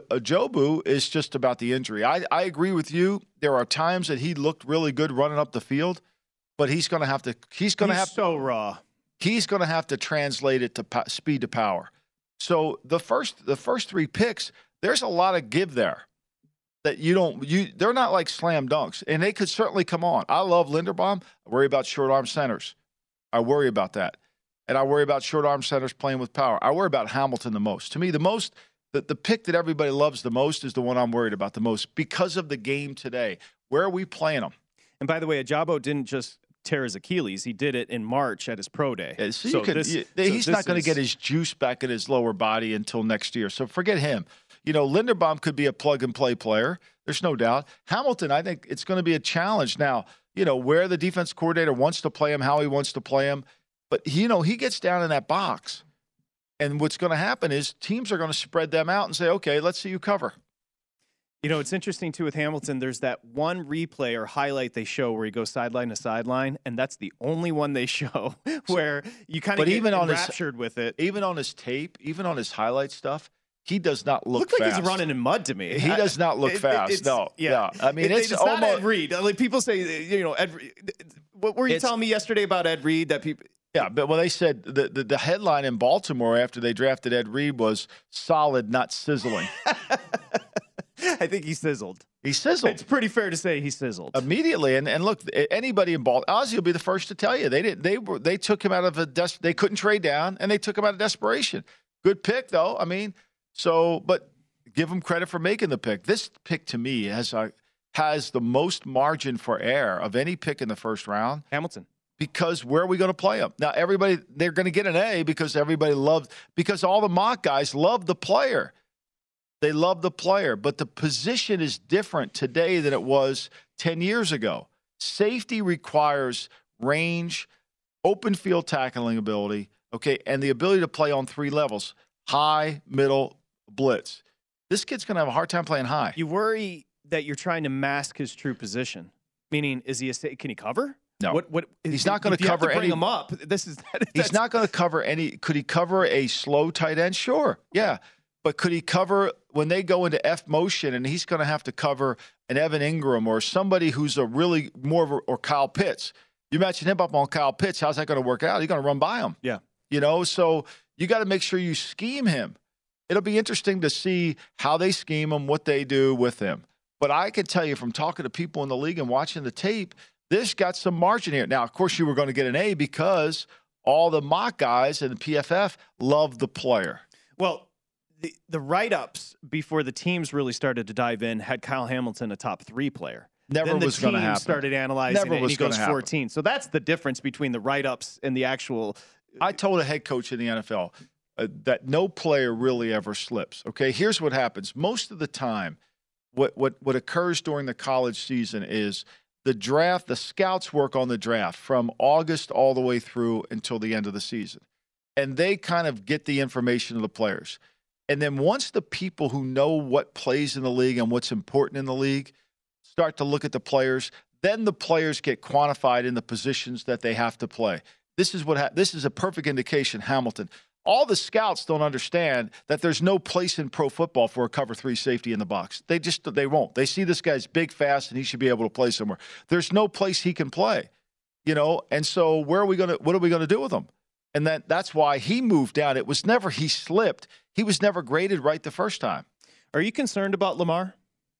Ajobu is just about the injury. I agree with you. There are times that he looked really good running up the field, but he's going to have to. He's so raw. He's going to have to translate it to speed to power. So the first 3 picks, there's a lot of give there that they're not like slam dunks, and they could certainly come on. I love Linderbaum. I worry about short arm centers. I worry about that. And I worry about short arm centers playing with power. I worry about Hamilton the most. To me, the pick that everybody loves the most is the one I'm worried about the most because of the game today. Where are we playing him? And by the way, Ajabo didn't just tear his Achilles. He did it in March at his pro day. Yeah, he's not going to get his juice back in his lower body until next year. So forget him. You know, Linderbaum could be a plug-and-play player. There's no doubt. Hamilton, I think it's going to be a challenge. Now, you know, where the defense coordinator wants to play him, how he wants to play him. But, you know, he gets down in that box. And what's going to happen is teams are going to spread them out and say, okay, let's see you cover. You know, it's interesting, too, with Hamilton. There's that one replay or highlight they show where he goes sideline to sideline, and that's the only one they show where you kind of get enraptured with it. Even on his tape, even on his highlight stuff, he does not look fast. Like he's running in mud to me. He does not look fast. Yeah. I mean, it's almost not Ed Reed. Like people say, you know, Ed Reed. What were you telling me yesterday about Ed Reed? That people. Yeah, but when they said the headline in Baltimore after they drafted Ed Reed was solid, not sizzling. I think he sizzled. He sizzled. It's pretty fair to say he sizzled immediately. And look, anybody in Baltimore, Ozzie will be the first to tell you they took him out of they couldn't trade down, and they took him out of desperation. Good pick though. I mean, but give him credit for making the pick. This pick to me has the most margin for error of any pick in the first round. Hamilton. Because where are we going to play them? Now, they're going to get an A because because all the mock guys love the player. They love the player, but the position is different today than it was 10 years ago. Safety requires range, open field tackling ability, okay, and the ability to play on 3 levels, high, middle, blitz. This kid's going to have a hard time playing high. You worry that you're trying to mask his true position. Meaning, can he cover? No, he's not going to cover any. Bring him up. He's not going to cover any. Could he cover a slow tight end? Sure, yeah. But could he cover when they go into F motion and he's going to have to cover an Evan Ingram or somebody who's a really or Kyle Pitts? You match him up on Kyle Pitts. How's that going to work out? He's going to run by him. Yeah. You know, so you got to make sure you scheme him. It'll be interesting to see how they scheme him, what they do with him. But I can tell you from talking to people in the league and watching the tape, this got some margin here. Now, of course, you were going to get an A because all the mock guys and the PFF love the player. Well, the write-ups before the teams really started to dive in had Kyle Hamilton a top 3 player. Never was going to happen. Then the team started analyzing it, and he goes 14. So that's the difference between the write-ups and the actual. I told a head coach in the NFL, that no player really ever slips. Okay, here's what happens. Most of the time, what occurs during the college season is the draft, the scouts work on the draft from August all the way through until the end of the season. And they kind of get the information of the players. And then once the people who know what plays in the league and what's important in the league start to look at the players, then the players get quantified in the positions that they have to play. This is this is a perfect indication, Hamilton. All the scouts don't understand that there's no place in pro football for a cover 3 safety in the box. They won't. They see this guy's big, fast, and he should be able to play somewhere. There's no place he can play, And so what are we going to do with him? And that's why he moved down. It was never he slipped. He was never graded right the first time. Are you concerned about Lamar?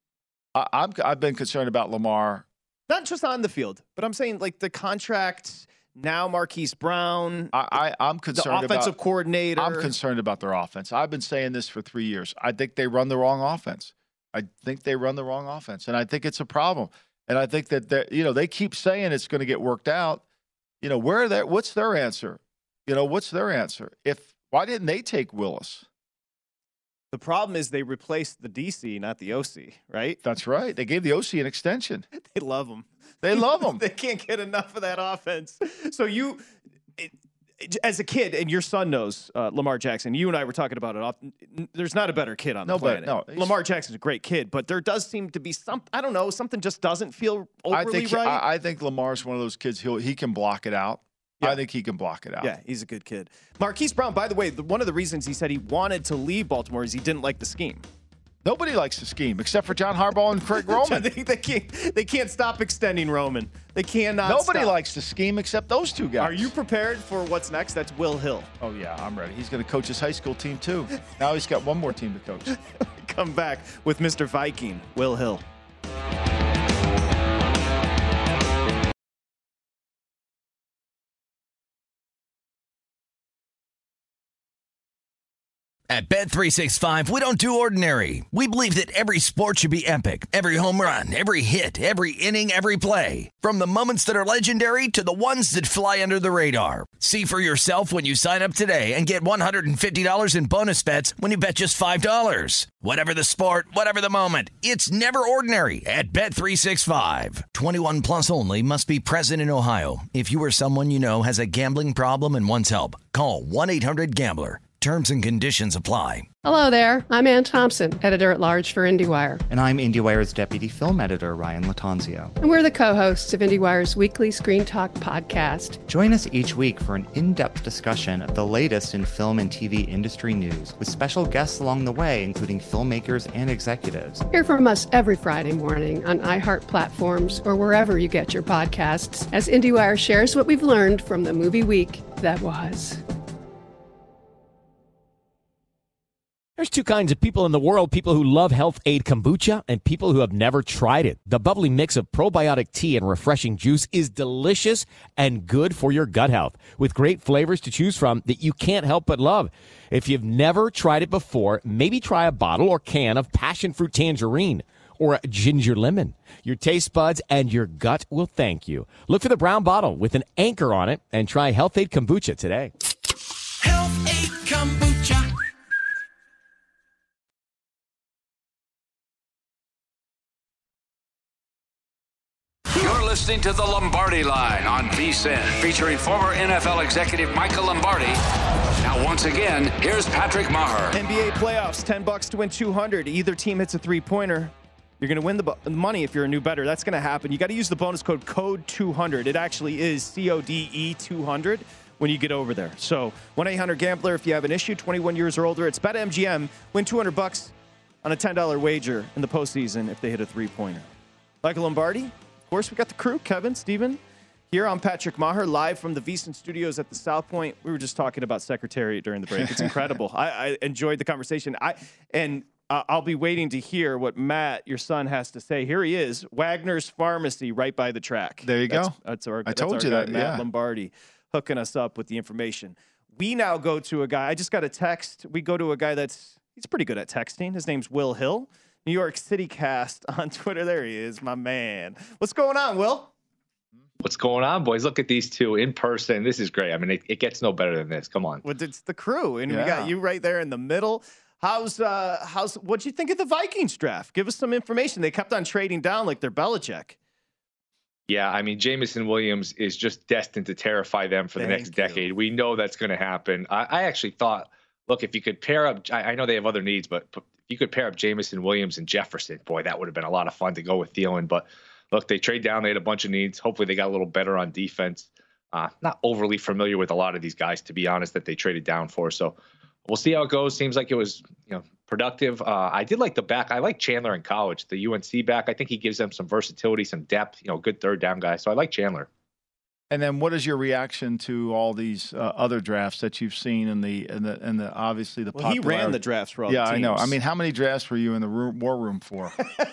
I've been concerned about Lamar. Not just on the field, but I'm saying like the contract. Now Marquise Brown, I'm concerned the offensive coordinator. I'm concerned about their offense. I've been saying this for 3 years. I think they run the wrong offense. And I think it's a problem. And I think that they keep saying it's going to get worked out. What's their answer? What's their answer? Why didn't they take Willis? The problem is they replaced the DC, not the OC, right? That's right. They gave the OC an extension. They love him. They love him. They can't get enough of that offense. So as a kid, and your son knows Lamar Jackson, you and I were talking about it often. There's not a better kid on the planet. Lamar Jackson's a great kid, but there does seem to be something just doesn't feel overly right. I think Lamar's one of those kids, he can block it out. Yeah. I think he can block it out. Yeah, he's a good kid. Marquise Brown, by the way, one of the reasons he said he wanted to leave Baltimore is he didn't like the scheme. Nobody likes the scheme except for John Harbaugh and Craig Roman. they can't stop extending Roman. They cannot. Nobody likes the scheme except those two guys. Are you prepared for what's next? That's Will Hill. Oh, yeah, I'm ready. He's going to coach his high school team, too. Now he's got one more team to coach. Come back with Mr. Viking, Will Hill. At Bet365, we don't do ordinary. We believe that every sport should be epic. Every home run, every hit, every inning, every play. From the moments that are legendary to the ones that fly under the radar. See for yourself when you sign up today and get $150 in bonus bets when you bet just $5. Whatever the sport, whatever the moment, it's never ordinary at Bet365. 21 plus only. Must be present in Ohio. If you or someone you know has a gambling problem and wants help, call 1-800-GAMBLER. Terms and conditions apply. Hello there. I'm Ann Thompson, editor-at-large for IndieWire. And I'm IndieWire's deputy film editor, Ryan Latanzio. And we're the co-hosts of IndieWire's weekly Screen Talk podcast. Join us each week for an in-depth discussion of the latest in film and TV industry news, with special guests along the way, including filmmakers and executives. Hear from us every Friday morning on iHeart platforms or wherever you get your podcasts, as IndieWire shares what we've learned from the movie week that was. There's two kinds of people in the world, people who love Health Aid Kombucha and people who have never tried it. The bubbly mix of probiotic tea and refreshing juice is delicious and good for your gut health, with great flavors to choose from that you can't help but love. If you've never tried it before, maybe try a bottle or can of passion fruit tangerine or a ginger lemon. Your taste buds and your gut will thank you. Look for the brown bottle with an anchor on it and try Health Aid Kombucha today. Health Aid Kombucha. You're listening to the Lombardi Line on VSiN, featuring former NFL executive Michael Lombardi. Now, once again, here's Patrick Maher. NBA playoffs, $10 to win $200. Either team hits a three-pointer. You're going to win the money if you're a new bettor. That's going to happen. You got to use the bonus code CODE200. It actually is CODE 200 when you get over there. So 1-800-GAMBLER if you have an issue, 21 years or older. It's BetMGM. Win $200 on a $10 wager in the postseason if they hit a three-pointer. Michael Lombardi. Of course, we got the crew, Kevin, Steven. Here, I'm Patrick Maher, live from the VSiN studios at the South Point. We were just talking about Secretariat during the break. It's incredible. I enjoyed the conversation. I'll be waiting to hear what Matt, your son, has to say. Here he is, Wagner's Pharmacy, right by the track. There you go. That's our guy, Matt Lombardi, hooking us up with the information. We now go to a guy. I just got a text. We go to a guy he's pretty good at texting. His name's Will Hill. New York City Cast on Twitter. There he is, my man. What's going on, Will? What's going on, boys? Look at these two in person. This is great. I mean, it gets no better than this. Come on. Well, it's the crew, and we got you right there in the middle. What'd you think of the Vikings draft? Give us some information. They kept on trading down like they're Belichick. Yeah, I mean, Jameson Williams is just destined to terrify them for the next decade. We know that's going to happen. I actually thought, look, if you could pair up, I know they have other needs, but if you could pair up Jameson Williams and Jefferson, boy, that would have been a lot of fun to go with Thielen. But look, they trade down. They had a bunch of needs. Hopefully they got a little better on defense. Not overly familiar with a lot of these guys, to be honest, that they traded down for. So we'll see how it goes. Seems like it was, productive. I did like the back. I like Chandler in college, the UNC back. I think he gives them some versatility, some depth, good third down guy. So I like Chandler. And then what is your reaction to all these other drafts that you've seen in the obviously the popular? He ran the drafts for all the teams. I know. I mean, how many drafts were you in the war room for?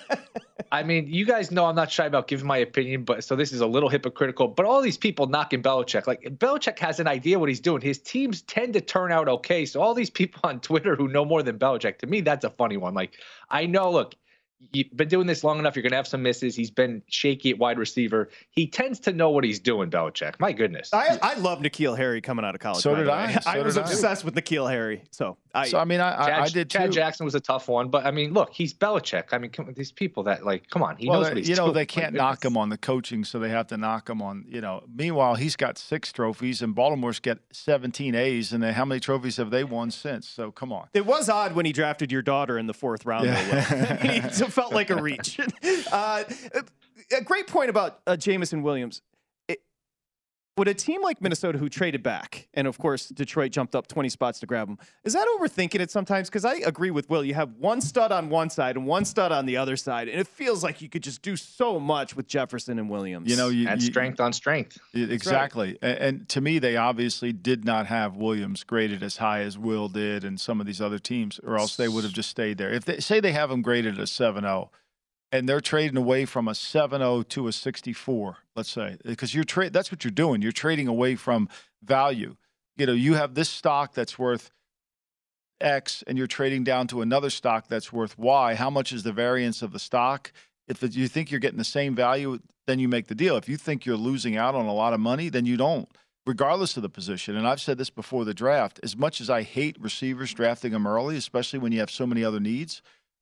I mean, you guys know I'm not shy about giving my opinion, but so this is a little hypocritical. But all these people knocking Belichick, like Belichick has an idea what he's doing. His teams tend to turn out okay. So all these people on Twitter who know more than Belichick, to me, that's a funny one. Like, I know, look, you've been doing this long enough. You're going to have some misses. He's been shaky at wide receiver. He tends to know what he's doing, Belichick. My goodness. I love N'Keal Harry coming out of college. So did I. I was obsessed with N'Keal Harry. I did too. Chad Jackson was a tough one, but I mean, look, he's Belichick. I mean, these people that come on, he knows what he's doing. They can't knock him on the coaching, so they have to knock him on, Meanwhile, he's got 6 trophies, and Baltimore's got 17 A's, and how many trophies have they won since? So come on. It was odd when he drafted your daughter in the 4th round. Yeah. It felt like a reach. A great point about Jameson Williams. Would a team like Minnesota, who traded back, and of course Detroit jumped up 20 spots to grab him, is that overthinking it sometimes? Because I agree with Will. You have one stud on one side and one stud on the other side, and it feels like you could just do so much with Jefferson and Williams. And strength on strength. Exactly. Right. And to me, they obviously did not have Williams graded as high as Will did and some of these other teams, or else they would have just stayed there. If they say they have him graded as 7.0, and they're trading away from a 7.0 to a 64, let's say, because that's what you're doing. You're trading away from value. You have this stock that's worth X, and you're trading down to another stock that's worth Y. How much is the variance of the stock? If you think you're getting the same value, then you make the deal. If you think you're losing out on a lot of money, then you don't, regardless of the position. And I've said this before the draft. As much as I hate receivers drafting them early, especially when you have so many other needs,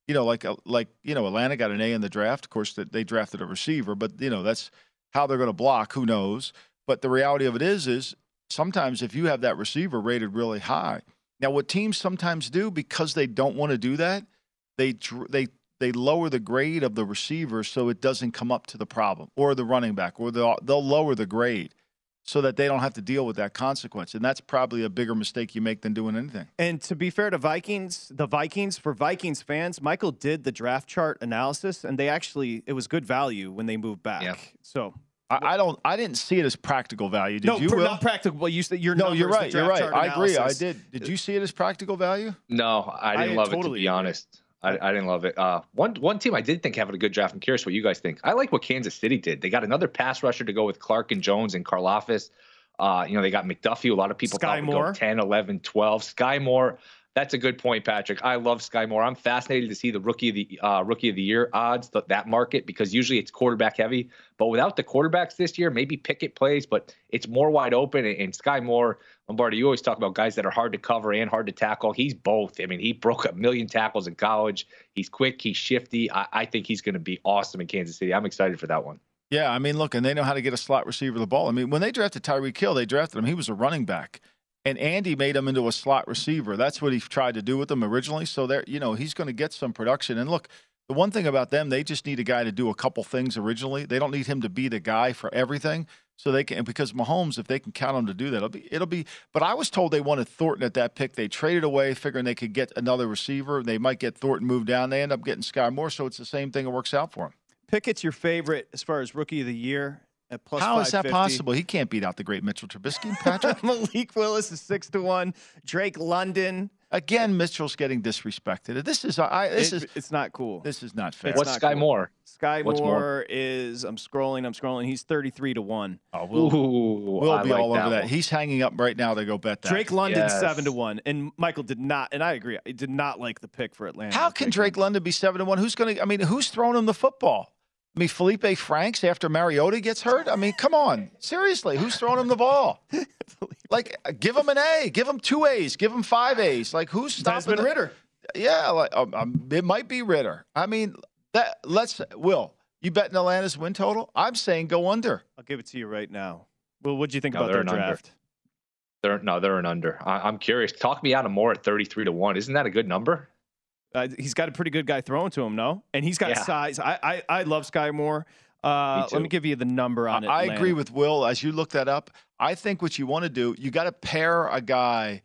Atlanta got an A in the draft. Of course, that they drafted a receiver, but that's how they're going to block. Who knows? But the reality of it is sometimes if you have that receiver rated really high, now what teams sometimes do because they don't want to do that, they lower the grade of the receiver so it doesn't come up to the problem, or the running back, or they'll lower the grade so that they don't have to deal with that consequence. And that's probably a bigger mistake you make than doing anything. And to be fair to the Vikings, for Vikings fans, Michael did the draft chart analysis, and it was good value when they moved back. Yeah. So I didn't see it as practical value. Did you? Not practical. Well, you said you're right. You're right. I agree. I did. Did you see it as practical value? No, I didn't love it, to be honest. I didn't love it. One team I did think having a good draft. I'm curious what you guys think. I like what Kansas City did. They got another pass rusher to go with Clark and Jones and Karlaftis. They got McDuffie. A lot of people thought would go 10, 11, 12. Sky Moore. That's a good point, Patrick. I love Sky Moore. I'm fascinated to see the rookie of the year odds, that market, because usually it's quarterback heavy. But without the quarterbacks this year, maybe Pickett plays, but it's more wide open. And Sky Moore, Lombardi, you always talk about guys that are hard to cover and hard to tackle. He's both. I mean, he broke 1 million tackles in college. He's quick. He's shifty. I think he's going to be awesome in Kansas City. I'm excited for that one. Yeah, I mean, look, and they know how to get a slot receiver the ball. I mean, when they drafted Tyreek Hill, they drafted him. He was a running back. And Andy made him into a slot receiver. That's what he tried to do with him originally. So he's going to get some production. And look, the one thing about them, they just need a guy to do a couple things originally. They don't need him to be the guy for everything. So they can, because Mahomes, if they can count him to do that, it'll be. But I was told they wanted Thornton at that pick. They traded away, figuring they could get another receiver. They might get Thornton moved down. They end up getting Sky Moore. So it's the same thing that works out for him. Pickett's your favorite as far as rookie of the year. At plus How is that possible? He can't beat out the great Mitchell Trubisky, Patrick. Malik Willis is 6-1. Drake London. Again, Mitchell's getting disrespected. It's not cool. This is not fair. What's Sky Moore? Sky Moore is, I'm scrolling. He's 33-1. Oh, we'll be all over that. He's hanging up right now to go bet that. Drake London 7-1. And Michael did not, and I agree, he did not like the pick for Atlanta. How can Drake London be 7-1? Who's throwing him the football? I mean, Felipe Franks after Mariota gets hurt? I mean, come on. Seriously, who's throwing him the ball? Like, give him an A. Give him 2 A's. Give him 5 A's. Like, who's stopping Desmond Ridder. Yeah, like it might be Ridder. I mean, Will, you betting Atlanta's win total? I'm saying go under. I'll give it to you right now. Well, what do you think about their draft? They're an under. I'm curious. Talk me out of more at 33-1. Isn't that a good number? He's got a pretty good guy throwing to him, no? And he's got size. I love Sky Moore. Let me give you the number on it. I agree with Will. As you look that up, I think what you want to do, you got to pair a guy,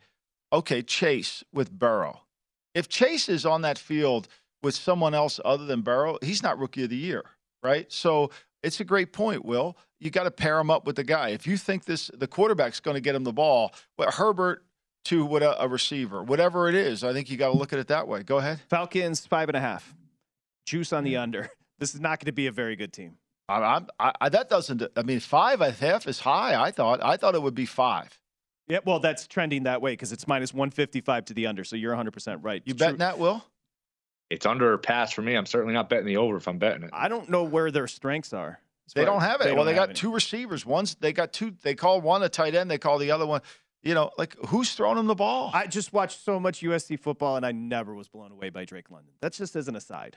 Chase with Burrow. If Chase is on that field with someone else other than Burrow, he's not Rookie of the Year, right? So it's a great point, Will. You got to pair him up with the guy. If you think the quarterback's going to get him the ball, Herbert to a receiver, whatever it is, I think you got to look at it that way. Go ahead. Falcons 5.5. Juice on the under. This is not going to be a very good team. That doesn't. I mean, 5.5 is high. I thought it would be 5. Yeah, well, that's trending that way because it's minus 155 to the under. So you're 100% right. You betting that, Will? It's under or pass for me. I'm certainly not betting the over if I'm betting it. I don't know where their strengths are. They don't have it. They got 2 receivers. They got 2. They call one a tight end. They call the other one. Who's throwing them the ball? I just watched so much USC football, and I never was blown away by Drake London. That's just as an aside.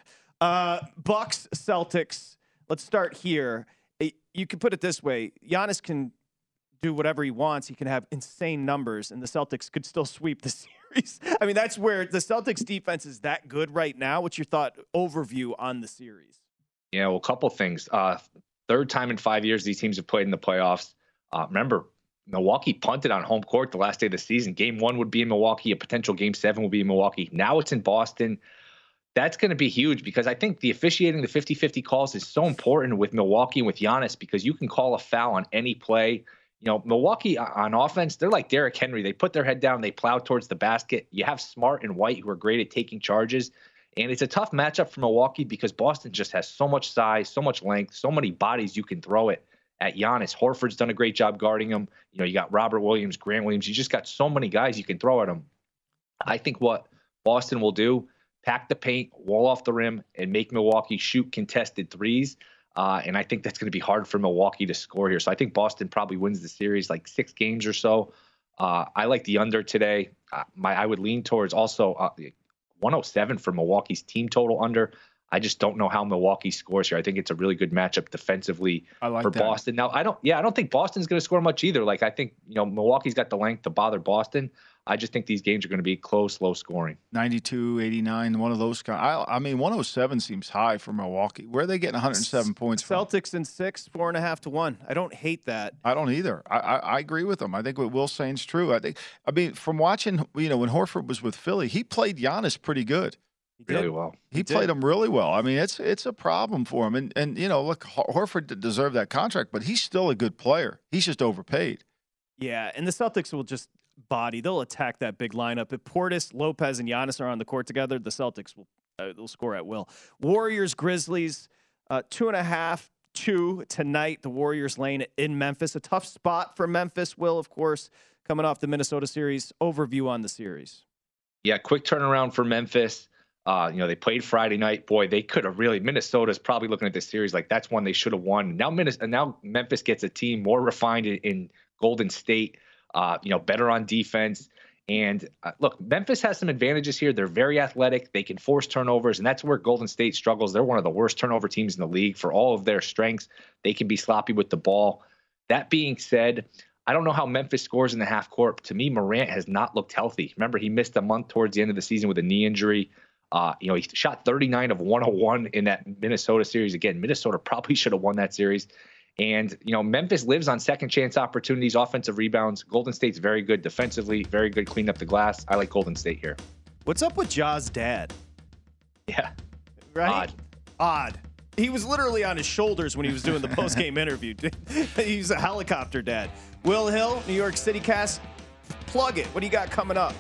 Bucks, Celtics. Let's start here. You can put it this way. Giannis can do whatever he wants. He can have insane numbers, and the Celtics could still sweep the series. I mean, that's where the Celtics defense is that good right now. What's your overview on the series? Yeah, well, a couple things. Third time in 5 years these teams have played in the playoffs. Remember, Milwaukee punted on home court the last day of the season. Game 1 would be in Milwaukee. A potential Game 7 will be in Milwaukee. Now it's in Boston. That's going to be huge because I think the officiating, the 50-50 calls is so important with Milwaukee and with Giannis because you can call a foul on any play. Milwaukee on offense, they're like Derrick Henry. They put their head down. They plow towards the basket. You have Smart and White who are great at taking charges. And it's a tough matchup for Milwaukee because Boston just has so much size, so much length, so many bodies you can throw it at Giannis. Horford's done a great job guarding him. You got Robert Williams, Grant Williams. You just got so many guys you can throw at him. I think what Boston will do, pack the paint, wall off the rim, and make Milwaukee shoot contested threes. And I think that's going to be hard for Milwaukee to score here. So I think Boston probably wins the series like 6 games or so. I like the under today. I would lean towards also 107 for Milwaukee's team total under. I just don't know how Milwaukee scores here. I think it's a really good matchup defensively for Boston. Now, I don't think Boston's going to score much either. Like I think, Milwaukee's got the length to bother Boston. I just think these games are going to be close, low scoring. 92, 89, one of those guys. I mean, 107 seems high for Milwaukee. Where are they getting 107 points from? Celtics in 6, 4.5 to 1. I don't hate that. I don't either. I agree with them. I think what Will's saying is true. I mean, from watching, when Horford was with Philly, he played Giannis pretty good. Really well. He played him really well. I mean, it's a problem for him. And look, Horford deserved that contract, but he's still a good player. He's just overpaid. Yeah, and the Celtics will just they'll attack that big lineup. If Portis, Lopez, and Giannis are on the court together, the Celtics will score at will. Warriors, Grizzlies, 2.5, 2 tonight. The Warriors laying in Memphis. A tough spot for Memphis. Will, of course, coming off the Minnesota series. Overview on the series. Yeah, quick turnaround for Memphis. They played Friday night. Boy, they could have really. Minnesota's probably looking at this series like that's one they should have won. Now Memphis gets a team more refined in Golden State. Better on defense. And look, Memphis has some advantages here. They're very athletic. They can force turnovers, and that's where Golden State struggles. They're one of the worst turnover teams in the league for all of their strengths. They can be sloppy with the ball. That being said, I don't know how Memphis scores in the half court. To me, Morant has not looked healthy. Remember, he missed a month towards the end of the season with a knee injury. He shot 39 of 101 in that Minnesota series. Again, Minnesota probably should have won that series. And, Memphis lives on second chance opportunities, offensive rebounds. Golden State's very good defensively, very good cleaning up the glass. I like Golden State here. What's up with Ja's dad? Yeah. Right? Odd. He was literally on his shoulders when he was doing the post-game interview. He's a helicopter dad. Will Hill, New York City Cast. Plug it. What do you got coming up?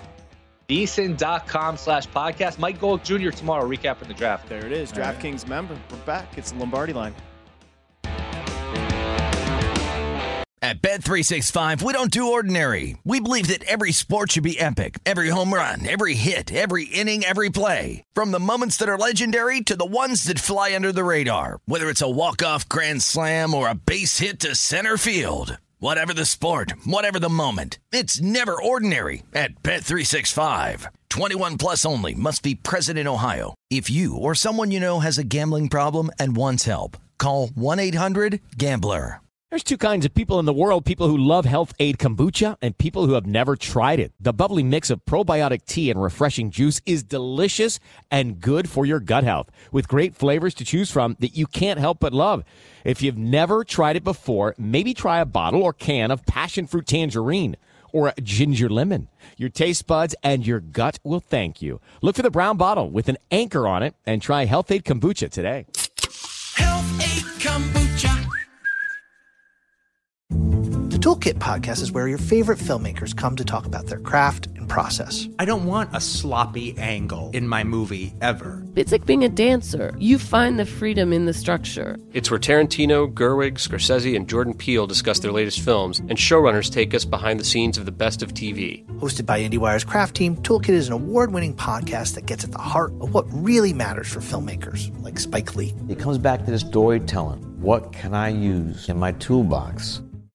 VSiN.com/podcast. Mike Gold Jr. tomorrow, recapping the draft. There it is. DraftKings member. We're back. It's the Lombardi Line. At Bet365, we don't do ordinary. We believe that every sport should be epic. Every home run, every hit, every inning, every play. From the moments that are legendary to the ones that fly under the radar. Whether it's a walk-off grand slam or a base hit to center field. Whatever the sport, whatever the moment. It's never ordinary at Bet365. 21 plus only. Must be present in Ohio. If you or someone you know has a gambling problem and wants help, call 1-800-GAMBLER. There's two kinds of people in the world, people who love Health Aid Kombucha and people who have never tried it. The bubbly mix of probiotic tea and refreshing juice is delicious and good for your gut health, with great flavors to choose from that you can't help but love. If you've never tried it before, maybe try a bottle or can of passion fruit tangerine or a ginger lemon. Your taste buds and your gut will thank you. Look for the brown bottle with an anchor on it and try Health Aid Kombucha today. Health Aid Kombucha. The Toolkit Podcast is where your favorite filmmakers come to talk about their craft and process. I don't want a sloppy angle in my movie ever. It's like being a dancer. You find the freedom in the structure. It's where Tarantino, Gerwig, Scorsese, and Jordan Peele discuss their latest films, and showrunners take us behind the scenes of the best of TV. Hosted by IndieWire's Craft Team, Toolkit is an award-winning podcast that gets at the heart of what really matters for filmmakers, like Spike Lee. It comes back to the storytelling. What can I use in my toolbox?